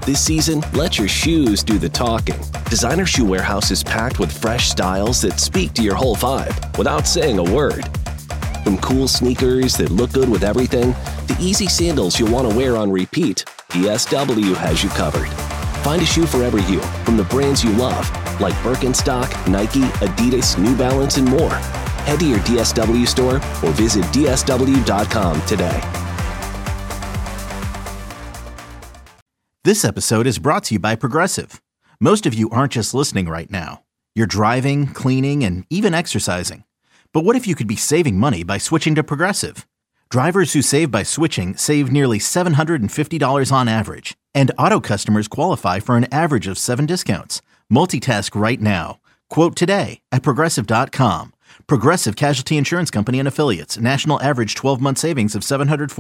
This season, let your shoes do the talking. Designer Shoe Warehouse is packed with fresh styles that speak to your whole vibe without saying a word. From cool sneakers that look good with everything, to easy sandals you'll want to wear on repeat, DSW has you covered. Find a shoe for every you from the brands you love, like Birkenstock, Nike, Adidas, New Balance, and more. Head to your DSW store or visit DSW.com today. This episode is brought to you by Progressive. Most of you aren't just listening right now. You're driving, cleaning, and even exercising. But what if you could be saving money by switching to Progressive? Drivers who save by switching save nearly $750 on average. And auto customers qualify for an average of 7 discounts. Multitask right now. Quote today at Progressive.com. Progressive Casualty Insurance Company and Affiliates. National average 12-month savings of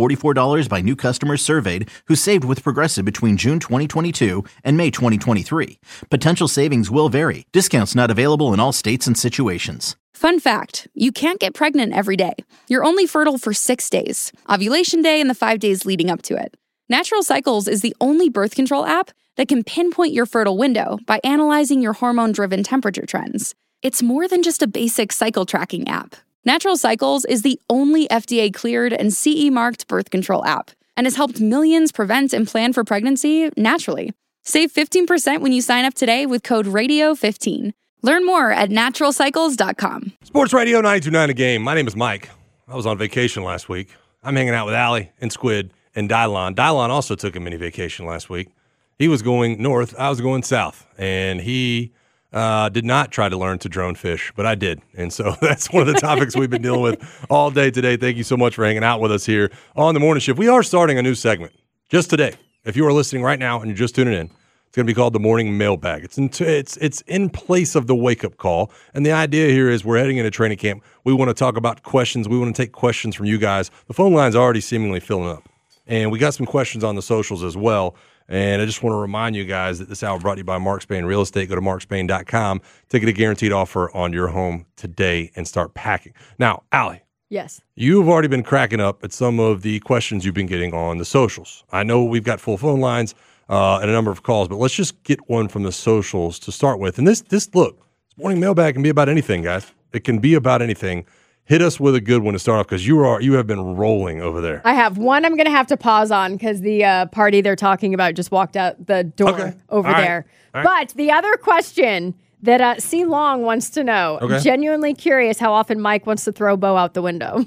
$744 by new customers surveyed who saved with Progressive between June 2022 and May 2023. Potential savings will vary. Discounts not available in all states and situations. Fun fact, you can't get pregnant every day. You're only fertile for 6 days. Ovulation day and the 5 days leading up to it. Natural Cycles is the only birth control app that can pinpoint your fertile window by analyzing your hormone-driven temperature trends. It's more than just a basic cycle tracking app. Natural Cycles is the only FDA-cleared and CE-marked birth control app and has helped millions prevent and plan for pregnancy naturally. Save 15% when you sign up today with code RADIO15. Learn more at naturalcycles.com. Sports Radio 92.9 The Game. My name is Mike. I was on vacation last week. I'm hanging out with Allie and Squid and Dylon. Dylon also took a mini vacation last week. He was going north. I was going south. And he did not try to learn to drone fish, but I did. And so that's one of the topics we've been dealing with all day today. Thank you so much for hanging out with us here on the morning shift. We are starting a new segment just today. If you are listening right now and you're just tuning in, it's going to be called the Morning Mailbag. It's in place of the wake-up call. And the idea here is we're heading into training camp. We want to talk about questions. We want to take questions from you guys. The phone line's already seemingly filling up. And we got some questions on the socials as well. And I just want to remind you guys that this hour brought to you by Mark Spain Real Estate. Go to markspain.com. Take a guaranteed offer on your home today and start packing. Now, Allie. Yes. You've already been cracking up at some of the questions you've been getting on the socials. I know we've got full phone lines and a number of calls, but let's just get one from the socials to start with. And this look, this morning mailbag can be about anything, guys. It can be about anything. Hit us with a good one to start off because you have been rolling over there. I have one I'm going to have to pause on because the party they're talking about just walked out the door over there. Right. But the other question that C. Long wants to know, genuinely curious how often Mike wants to throw Bo out the window.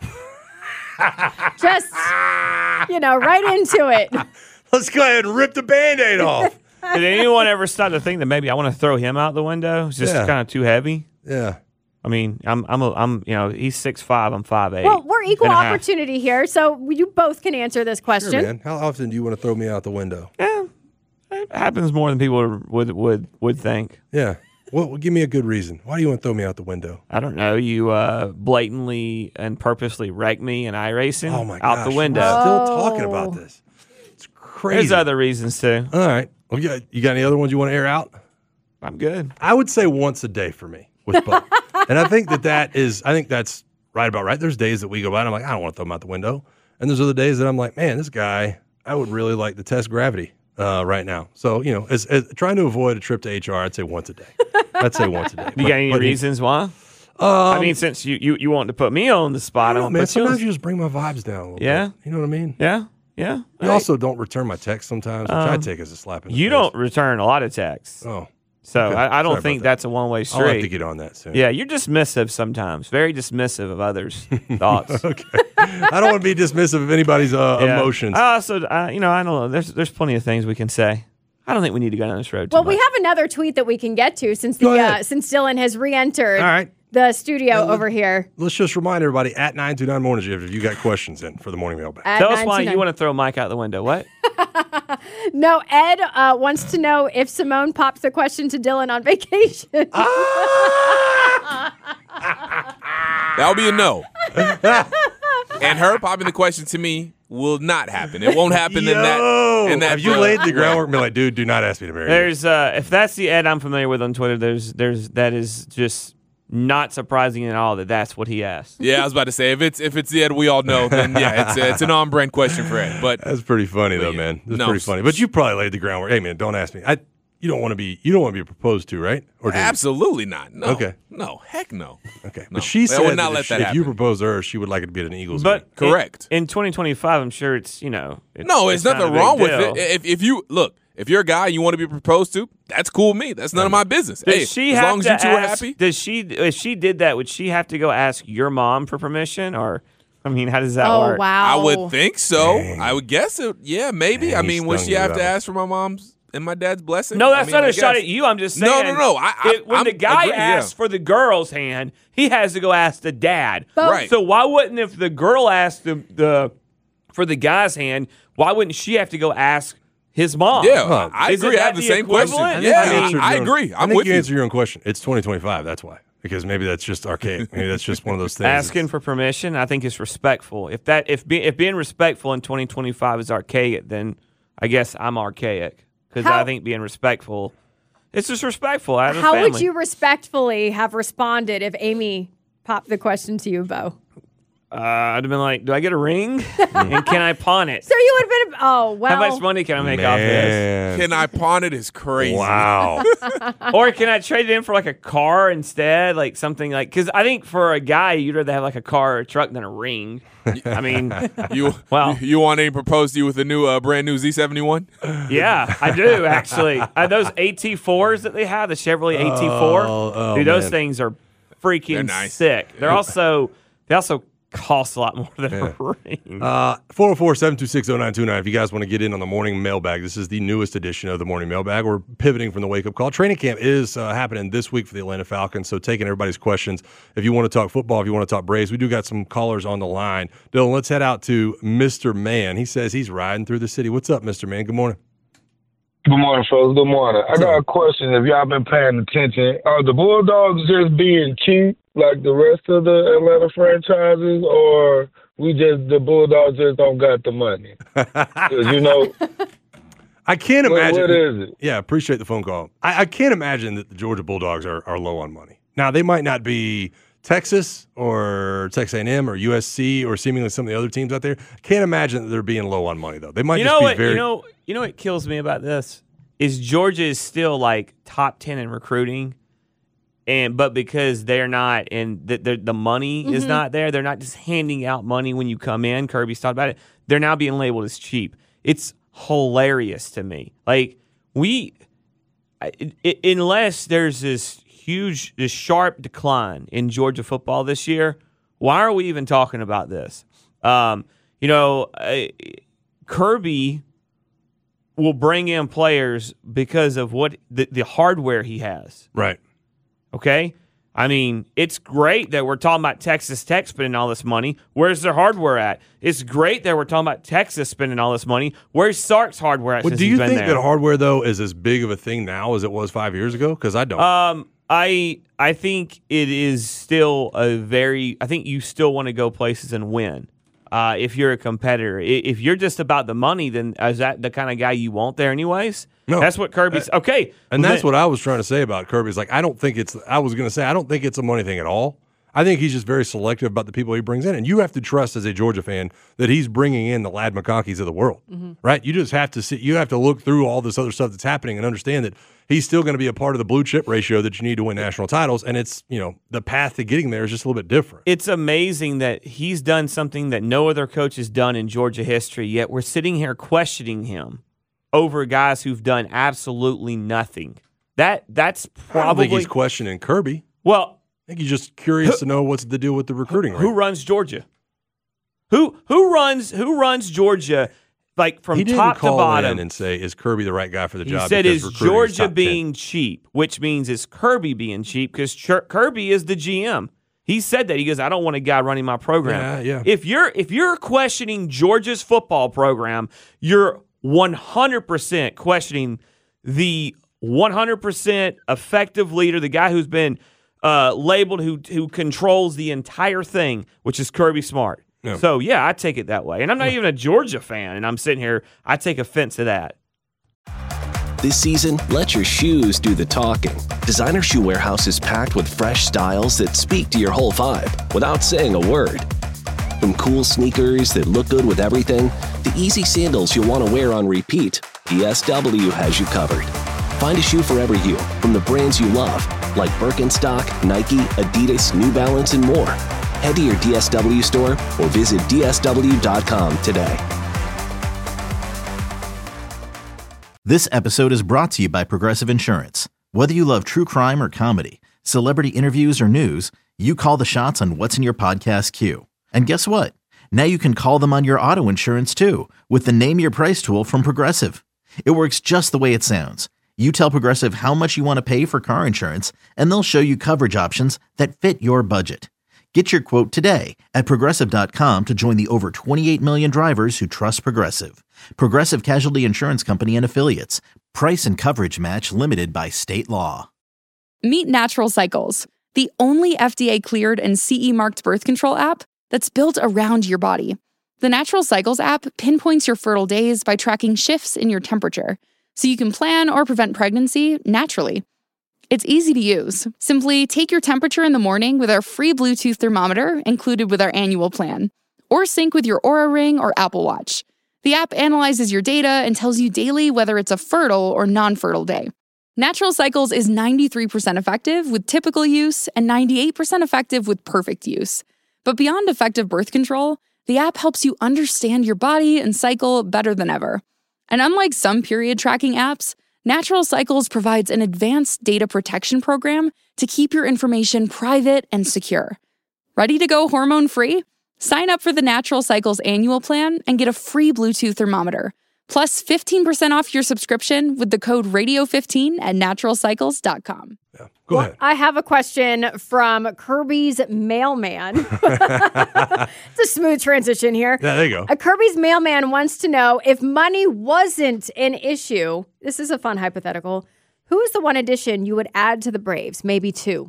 Just, right into it. Let's go ahead and rip the Band-Aid off. Did anyone ever start to think that maybe I want to throw him out the window? It's just kind of too heavy. Yeah. I mean, I'm he's 6'5", I'm 5'8". Well, we're equal opportunity here, so you both can answer this question. Sure, man. How often do you want to throw me out the window? Yeah, it happens more than people would think. Yeah. Well, give me a good reason. Why do you want to throw me out the window? I don't know. You blatantly and purposely wreck me in iRacing out the window. We're still talking about this. It's crazy. There's other reasons too. All right. Well, you got any other ones you want to air out? I'm good. I would say once a day for me with Bo. And I think that's right about right. There's days that we go by and I'm like, I don't want to throw him out the window. And there's other days that I'm like, man, this guy, I would really like to test gravity right now. So, as trying to avoid a trip to HR, I'd say once a day. You got any reasons why? I mean, since you want to put me on the spot, sometimes you just bring my vibes down a little bit. You know what I mean? Yeah. You also don't return my texts sometimes, which I take as a slap in the face. You don't return a lot of texts. Oh. So okay. I don't think that's a one-way street. I'll have to get on that soon. Yeah, you're dismissive sometimes. Very dismissive of others' thoughts. Okay. I don't want to be dismissive of anybody's emotions. I don't know. There's plenty of things we can say. I don't think we need to go down this road too much. We have another tweet that we can get to since Dylan has re-entered the studio over here. Let's just remind everybody at 929 Morning Shift if you got questions in for the morning mailbag. Tell us why you want to throw Mike out the window. What? No, Ed wants to know if Simone pops the question to Dylan on vacation. That would be a no. And her popping the question to me will not happen. It won't happen in that. Have you laid the groundwork and be like, dude, do not ask me to marry you? There's if that's the Ed I'm familiar with on Twitter, that is just not surprising at all that that's what he asked. Yeah, I was about to say, if it's the Ed we all know, then yeah, it's an on-brand question for Ed. But that's pretty funny though, man. That's pretty funny. But you probably laid the groundwork. Hey, man, don't ask me. You don't want to be proposed to, right? Or absolutely not. No. Okay. No. Heck no. Okay. No. But she said would not let that if you happen. propose to her, she would like it to be at an Eagles But game. Correct. In 2025, I'm sure it's there's it's nothing not a big wrong with deal. it. If you're a guy and you want to be proposed to, that's cool with me. That's none of my business. Does she as have long as to you two are ask- happy. If she did that, would she have to go ask your mom for permission? Or, I mean, how does that work? Oh, wow. I would think so. Dang. I would guess it. Yeah, maybe. Dang, I he mean, would stung she you have that to one. ask for my mom's and my dad's blessing? No, that's not I a shot guess. at you. I'm just saying. No. When I'm the guy agreeing, asks for the girl's hand, he has to go ask the dad. Right. So why wouldn't, if the girl asked for the guy's hand, why wouldn't she have to go ask his mom? Yeah, I Isn't agree. I that have the same question. equivalent? Yeah, I agree. agree. I I'm think with you you. answer your own question. It's 2025. That's why. Because maybe that's just archaic. Maybe that's just one of those things. Asking for permission, I think, is respectful. If being respectful in 2025 is archaic, then I guess I'm archaic because I think being respectful, it's just respectful. I have a How family. would you respectfully have responded if Amy popped the question to you, Bo? I'd have been like, do I get a ring? And can I pawn it? So you would have been, oh, well. How much money can I make off this? Man. Can I pawn it? Is crazy. Wow. Or can I trade it in for like a car instead? Like something like, because I think for a guy, you'd rather have like a car or a truck than a ring. I mean, You want to propose to you with a new brand new Z71? yeah, I do actually. Those AT4s that they have, the Chevrolet AT4, dude, those man. things are freaking They're nice. sick. They also cost a lot more than a ring. 404-726-0929 if you guys want to get in on the morning mailbag. This is the newest edition of the morning mailbag. We're pivoting from the wake-up call. Training camp is happening this week for the Atlanta Falcons, so taking everybody's questions. If you want to talk football, if you want to talk Braves, we do got some callers on the line. Dylan, let's head out to Mr. Man. He says he's riding through the city. What's up, Mr. Man? Good morning. Good morning, fellas. Good morning. I got a question. If y'all been paying attention, are the Bulldogs just being cheap like the rest of the Atlanta franchises, or the Bulldogs just don't got the money? 'Cause, I can't imagine. What is it? Yeah, appreciate the phone call. I can't imagine that the Georgia Bulldogs are low on money. Now, they might not be Texas or Texas A&M or USC or seemingly some of the other teams out there. Can't imagine that they're being low on money, though. They might just be very... You know what kills me about this is Georgia is still like top 10 in recruiting, but because they're not and the money is not there, they're not just handing out money when you come in. Kirby's talked about it. They're now being labeled as cheap. It's hilarious to me. Like unless there's this sharp decline in Georgia football this year, why are we even talking about this? Kirby will bring in players because of what the hardware he has. Right. Okay? I mean, it's great that we're talking about Texas Tech spending all this money. Where's their hardware at? It's great that we're talking about Texas spending all this money. Where's Sark's hardware at? Well, since do he's you been think there? that hardware, though, is as big of a thing now as it was 5 years ago? Because I don't. I think it is still I think you still want to go places and win. If you're a competitor, if you're just about the money, then is that the kind of guy you want there anyways? No. That's what Kirby's okay. And that's what I was trying to say about Kirby. Is like, I don't think it's a money thing at all. I think he's just very selective about the people he brings in. And you have to trust as a Georgia fan that he's bringing in the Lad McConkeys of the world, right? You just have to see, you have to look through all this other stuff that's happening and understand that he's still going to be a part of the blue chip ratio that you need to win national titles. And it's, the path to getting there is just a little bit different. It's amazing that he's done something that no other coach has done in Georgia history, yet we're sitting here questioning him over guys who've done absolutely nothing. That's probably I don't think he's questioning Kirby. Well, I think he's just curious to know what's the deal with the recruiting. Who runs Georgia? Who runs Georgia? Like from he didn't top to call bottom, in and say, "Is Kirby the right guy for the job?" He said, because "Is recruiting is Georgia top 10." being cheap?" Which means is Kirby being cheap because Kirby is the GM. He said that. He goes, "I don't want a guy running my program." Yeah. If you're questioning Georgia's football program, you're 100% questioning the 100% effective leader, the guy who's been labeled who controls the entire thing, which is Kirby Smart. Yeah. So, yeah, I take it that way. And I'm not even a Georgia fan, and I'm sitting here, I take offense to that. This season, let your shoes do the talking. Designer Shoe Warehouse is packed with fresh styles that speak to your whole vibe without saying a word. From cool sneakers that look good with everything, to easy sandals you'll want to wear on repeat, DSW has you covered. Find a shoe for every you from the brands you love, like Birkenstock, Nike, Adidas, New Balance, and more. Head to your DSW store or visit DSW.com today. This episode is brought to you by Progressive Insurance. Whether you love true crime or comedy, celebrity interviews or news, you call the shots on what's in your podcast queue. And guess what? Now you can call them on your auto insurance too with the Name Your Price tool from Progressive. It works just the way it sounds. You tell Progressive how much you want to pay for car insurance, and they'll show you coverage options that fit your budget. Get your quote today at Progressive.com to join the over 28 million drivers who trust Progressive. Progressive Casualty Insurance Company and Affiliates. Price and coverage match limited by state law. Meet Natural Cycles, the only FDA-cleared and CE-marked birth control app that's built around your body. The Natural Cycles app pinpoints your fertile days by tracking shifts in your temperature, so you can plan or prevent pregnancy naturally. It's easy to use. Simply take your temperature in the morning with our free Bluetooth thermometer included with our annual plan, or sync with your Oura Ring or Apple Watch. The app analyzes your data and tells you daily whether it's a fertile or non-fertile day. Natural Cycles is 93% effective with typical use and 98% effective with perfect use. But beyond effective birth control, the app helps you understand your body and cycle better than ever. And unlike some period tracking apps, Natural Cycles provides an advanced data protection program to keep your information private and secure. Ready to go hormone-free? Sign up for the Natural Cycles annual plan and get a free Bluetooth thermometer, plus 15% off your subscription with the code radio15 at naturalcycles.com. Yeah, go ahead. I have a question from Kirby's mailman. It's a smooth transition here. Yeah, there you go. A Kirby's mailman wants to know if money wasn't an issue. This is a fun hypothetical. Who is the one addition you would add to the Braves? Maybe two.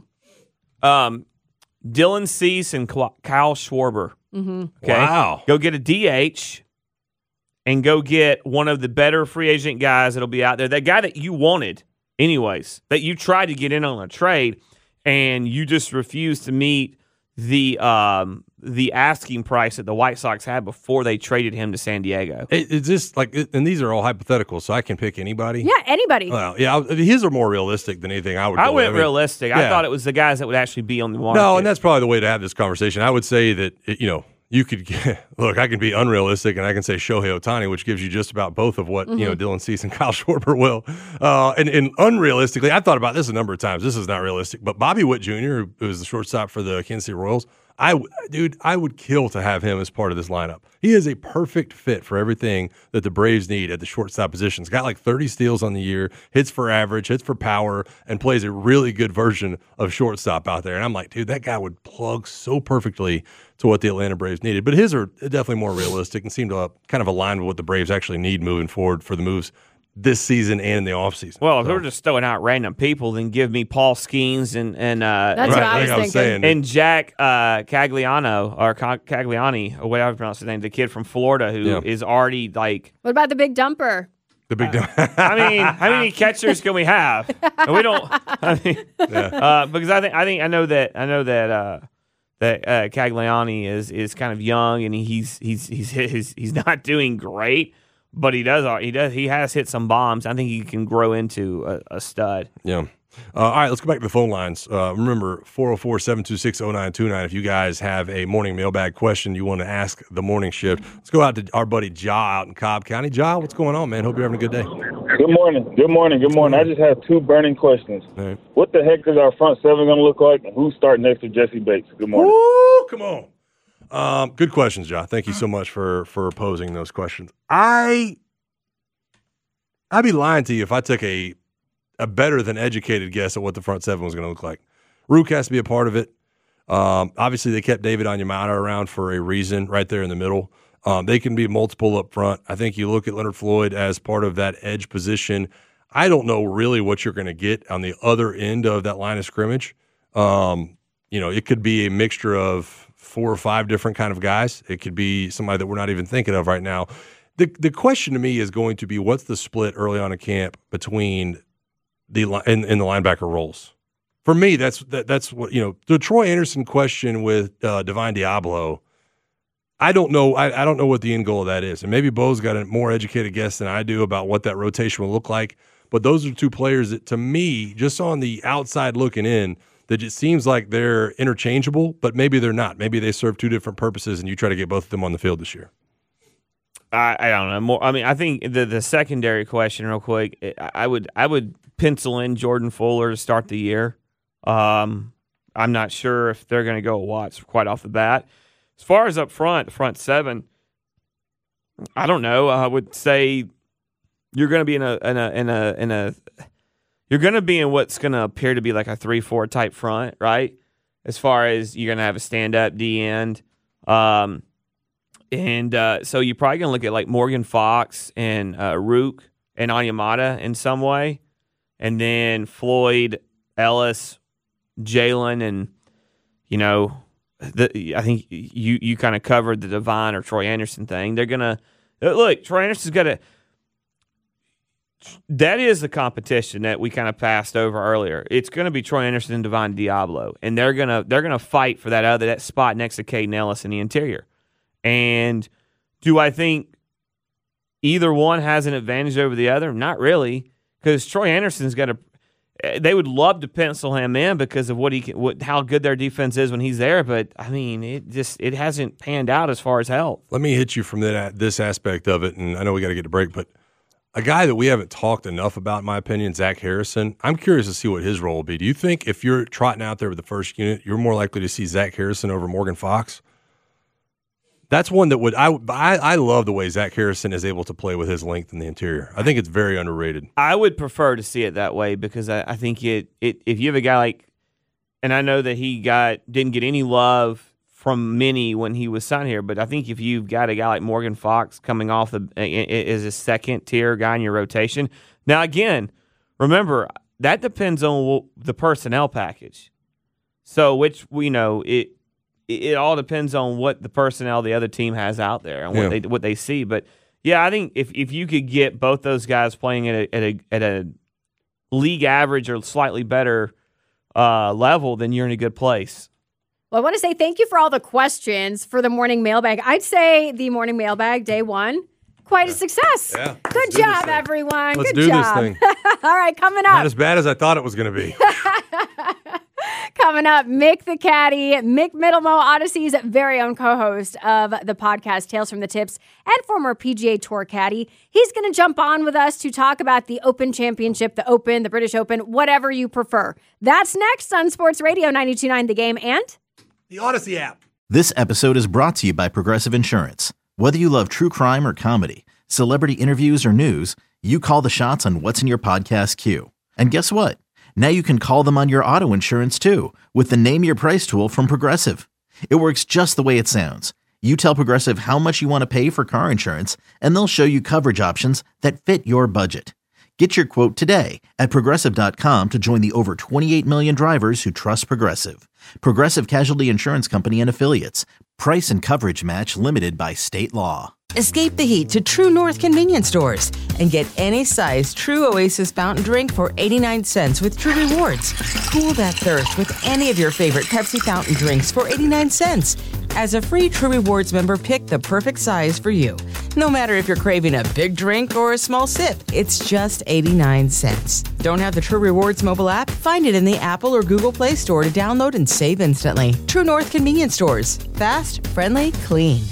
Dylan Cease and Kyle Schwarber. Mm-hmm. Okay? Wow. Go get a DH and go get one of the better free agent guys that'll be out there. That guy that you wanted anyways, that you tried to get in on a trade and you just refused to meet the asking price that the White Sox had before they traded him to San Diego. It's just like, and these are all hypothetical, so I can pick anybody. Yeah, anybody. Well, yeah, his are more realistic than anything I would. I went realistic. I thought it was the guys that would actually be on the market. No, and that's probably the way to have this conversation. I would say that you could look. I can be unrealistic, and I can say Shohei Ohtani, which gives you just about both of what Dylan Cease and Kyle Schwarber will. And unrealistically, I thought about this a number of times. This is not realistic, but Bobby Witt Jr., who is the shortstop for the Kansas City Royals, I would kill to have him as part of this lineup. He is a perfect fit for everything that the Braves need at the shortstop position. He's got like 30 steals on the year, hits for average, hits for power, and plays a really good version of shortstop out there. And I'm like, dude, that guy would plug so perfectly to what the Atlanta Braves needed. But his are definitely more realistic and seem to kind of align with what the Braves actually need moving forward for the moves this season and in the offseason. Well, if we're just throwing out random people, then give me Paul Skeens and that's what I was thinking. And Jack Cagliano or Cagliani or whatever I pronounce his name, the kid from Florida who is already like. What about the big dumper? The big dumper. I mean, how many catchers can we have? And we don't. I mean, because I know that Cagliani is kind of young and he's not doing great. But he has hit some bombs. I think he can grow into a stud. Yeah. All right, let's go back to the phone lines. Remember, 404-726-0929. If you guys have a morning mailbag question you want to ask the morning shift, let's go out to our buddy Ja out in Cobb County. Ja, what's going on, man? Hope you're having a good day. Good morning. I just have two burning questions. Right. What the heck is our front seven going to look like, and who's starting next to Jesse Bates? Good morning. Woo, come on. Good questions, Ja. Thank you so much for posing those questions. I'd be lying to you if I took a better than educated guess at what the front seven was going to look like. Rook has to be a part of it. Obviously, they kept David Onyemata around for a reason right there in the middle. They can be multiple up front. I think you look at Leonard Floyd as part of that edge position. I don't know really what you're going to get on the other end of that line of scrimmage. It could be a mixture of 4 or 5 different kind of guys. It could be somebody that we're not even thinking of right now. The question to me is going to be what's the split early on in camp between in the linebacker roles. For me, that's what the Troy Anderson question with Divine Diablo. I don't know. I don't know what the end goal of that is, and maybe Bo's got a more educated guess than I do about what that rotation will look like. But those are two players that, to me, just on the outside looking in, that it seems like they're interchangeable, but maybe they're not. Maybe they serve two different purposes, and you try to get both of them on the field this year. I don't know. I think the secondary question, real quick, I would pencil in Jordan Fuller to start the year. I'm not sure if they're going to go Watts quite off the bat. As far as up front, the front seven, I don't know. I would say you're going to be you're going to be in what's going to appear to be like a 3-4 type front, right? As far as you're going to have a stand-up D end. So you're probably going to look at like Morgan Fox and Rook and Onyemata in some way. And then Floyd, Ellis, Jalen, and, I think you kind of covered the Divine or Troy Anderson thing. They're going to – look, Troy Anderson's got to – that is the competition that we kind of passed over earlier. It's going to be Troy Anderson and Divine Diablo, and they're gonna fight for that spot next to Caden Ellis in the interior. And do I think either one has an advantage over the other? Not really, because Troy Anderson's got they would love to pencil him in because of how good their defense is when he's there. But I mean, it hasn't panned out as far as health. Let me hit you from this aspect of it, and I know we got to get a break, but a guy that we haven't talked enough about, in my opinion, Zach Harrison. I'm curious to see what his role will be. Do you think if you're trotting out there with the first unit, you're more likely to see Zach Harrison over Morgan Fox? That's one that would I love the way Zach Harrison is able to play with his length in the interior. I think it's very underrated. I would prefer to see it that way because I think if you have a guy like, and I know that he didn't get any love from many when he was signed here, but I think if you've got a guy like Morgan Fox coming off as a second tier guy in your rotation. Now again, remember that depends on the personnel package. So it all depends on what the personnel the other team has out there and what they see. But yeah, I think if you could get both those guys playing at a league average or slightly better level, then you're in a good place. Well, I want to say thank you for all the questions for the morning mailbag. I'd say the morning mailbag, day one, quite a success. Yeah, good job, everyone. Let's good do job. this thing. All right, coming up. Not as bad as I thought it was going to be. Coming up, Mick the Caddy, Mick Middlemo, Odyssey's very own co-host of the podcast Tales from the Tips and former PGA Tour caddy. He's going to jump on with us to talk about the Open Championship, the Open, the British Open, whatever you prefer. That's next on Sports Radio 92.9 The Game and the Odyssey app. This episode is brought to you by Progressive Insurance. Whether you love true crime or comedy, celebrity interviews or news, you call the shots on what's in your podcast queue. And guess what? Now you can call them on your auto insurance too with the Name Your Price tool from Progressive. It works just the way it sounds. You tell Progressive how much you want to pay for car insurance, and they'll show you coverage options that fit your budget. Get your quote today at Progressive.com to join the over 28 million drivers who trust Progressive. Progressive Casualty Insurance Company and Affiliates. Price and coverage match limited by state law. Escape the heat to True North convenience stores and get any size True Oasis fountain drink for 89 cents with True Rewards. Cool that thirst with any of your favorite Pepsi fountain drinks for 89 cents. As a free True Rewards member, pick the perfect size for you. No matter if you're craving a big drink or a small sip, it's just 89 cents. Don't have the True Rewards mobile app? Find it in the Apple or Google Play Store to download and save instantly. True North convenience stores. Fast, friendly, clean.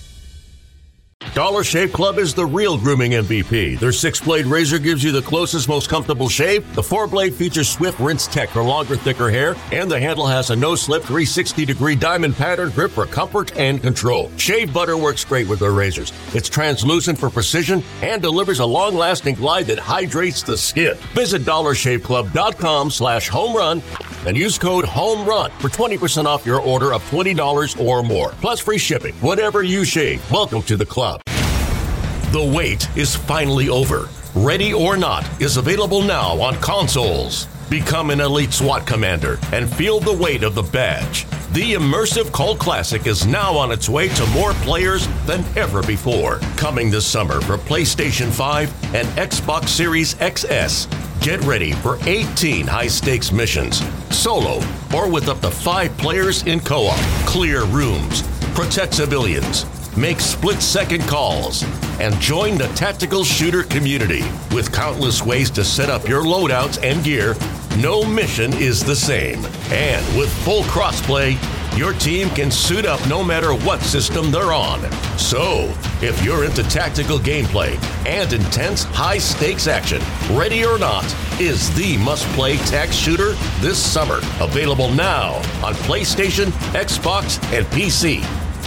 Dollar Shave Club is the real grooming MVP. Their 6-blade razor gives you the closest, most comfortable shave. The 4-blade features swift rinse tech for longer, thicker hair, and the handle has a no-slip 360-degree diamond pattern grip for comfort and control. Shave butter works great with their razors. It's translucent for precision and delivers a long-lasting glide that hydrates the skin. Visit DollarShaveClub.com/homerun and use code HOMERUN for 20% off your order of $20 or more. Plus free shipping. Whatever you shave, welcome to the club. The wait is finally over. Ready or Not is available now on consoles. Become an elite SWAT commander and feel the weight of the badge. The immersive Cult Classic is now on its way to more players than ever before. Coming this summer for PlayStation 5 and Xbox Series XS. Get ready for 18 high-stakes missions, solo or with up to 5 players in co-op. Clear rooms, protect civilians, make split-second calls, and join the tactical shooter community. With countless ways to set up your loadouts and gear, no mission is the same. And with full crossplay, your team can suit up no matter what system they're on. So, if you're into tactical gameplay and intense high-stakes action, Ready or Not is the must-play tac shooter this summer. Available now on PlayStation, Xbox, and PC.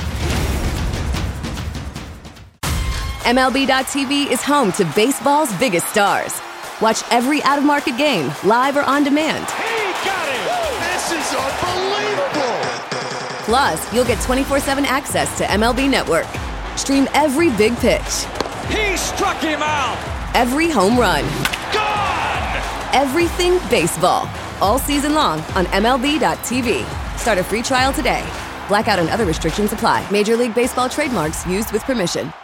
MLB.tv is home to baseball's biggest stars. Watch every out-of-market game, live or on demand. He got it! This is unbelievable! Plus, you'll get 24/7 access to MLB Network. Stream every big pitch. He struck him out! Every home run. Gone! Everything baseball. All season long on MLB.tv. Start a free trial today. Blackout and other restrictions apply. Major League Baseball trademarks used with permission.